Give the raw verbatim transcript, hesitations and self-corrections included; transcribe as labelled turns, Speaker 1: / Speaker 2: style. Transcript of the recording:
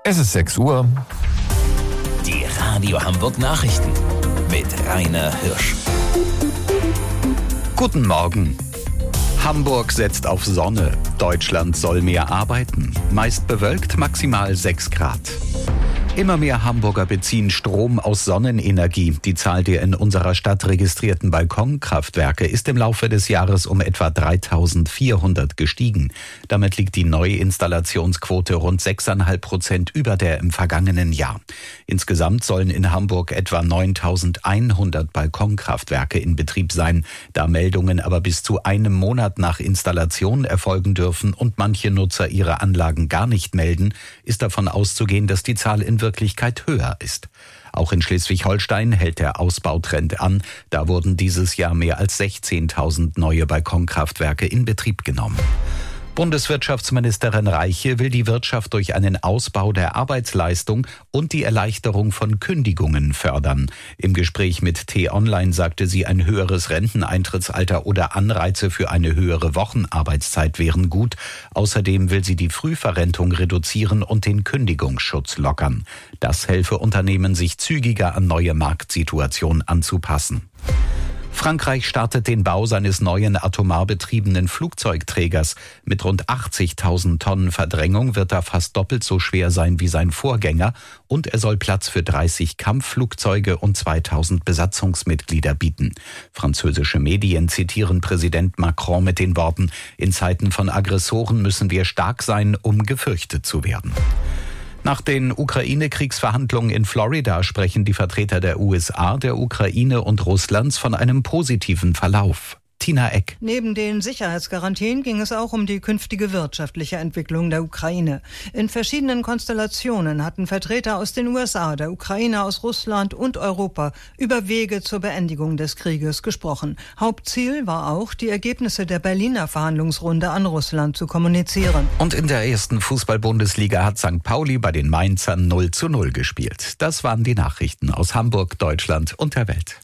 Speaker 1: Es ist sechs Uhr.
Speaker 2: Die Radio Hamburg Nachrichten mit Rainer Hirsch.
Speaker 3: Guten Morgen. Hamburg setzt auf Sonne. Deutschland soll mehr arbeiten. Meist bewölkt, maximal sechs Grad. Immer mehr Hamburger beziehen Strom aus Sonnenenergie. Die Zahl der in unserer Stadt registrierten Balkonkraftwerke ist im Laufe des Jahres um etwa dreitausendvierhundert gestiegen. Damit liegt die Neuinstallationsquote rund sechs Komma fünf Prozent über der im vergangenen Jahr. Insgesamt sollen in Hamburg etwa neuntausendeinhundert Balkonkraftwerke in Betrieb sein. Da Meldungen aber bis zu einem Monat nach Installation erfolgen dürfen und manche Nutzer ihre Anlagen gar nicht melden, ist davon auszugehen, dass die Zahl in Wirklichkeit höher ist. Auch in Schleswig-Holstein hält der Ausbautrend an. Da wurden dieses Jahr mehr als sechzehntausend neue Balkonkraftwerke in Betrieb genommen. Bundeswirtschaftsministerin Reiche will die Wirtschaft durch einen Ausbau der Arbeitsleistung und die Erleichterung von Kündigungen fördern. Im Gespräch mit T-Online sagte sie, ein höheres Renteneintrittsalter oder Anreize für eine höhere Wochenarbeitszeit wären gut. Außerdem will sie die Frühverrentung reduzieren und den Kündigungsschutz lockern. Das helfe Unternehmen, sich zügiger an neue Marktsituationen anzupassen. Frankreich startet den Bau seines neuen atomar betriebenen Flugzeugträgers. Mit rund achtzigtausend Tonnen Verdrängung wird er fast doppelt so schwer sein wie sein Vorgänger und er soll Platz für dreißig Kampfflugzeuge und zweitausend Besatzungsmitglieder bieten. Französische Medien zitieren Präsident Macron mit den Worten: In Zeiten von Aggressoren müssen wir stark sein, um gefürchtet zu werden. Nach den Ukraine-Kriegsverhandlungen in Florida sprechen die Vertreter der U S A, der Ukraine und Russlands von einem positiven Verlauf. Tina Eck.
Speaker 4: Neben den Sicherheitsgarantien ging es auch um die künftige wirtschaftliche Entwicklung der Ukraine. In verschiedenen Konstellationen hatten Vertreter aus den U S A, der Ukraine, aus Russland und Europa über Wege zur Beendigung des Krieges gesprochen. Hauptziel war auch, die Ergebnisse der Berliner Verhandlungsrunde an Russland zu kommunizieren.
Speaker 3: Und in der ersten Fußball-Bundesliga hat Sankt Pauli bei den Mainzern null zu null gespielt. Das waren die Nachrichten aus Hamburg, Deutschland und der Welt.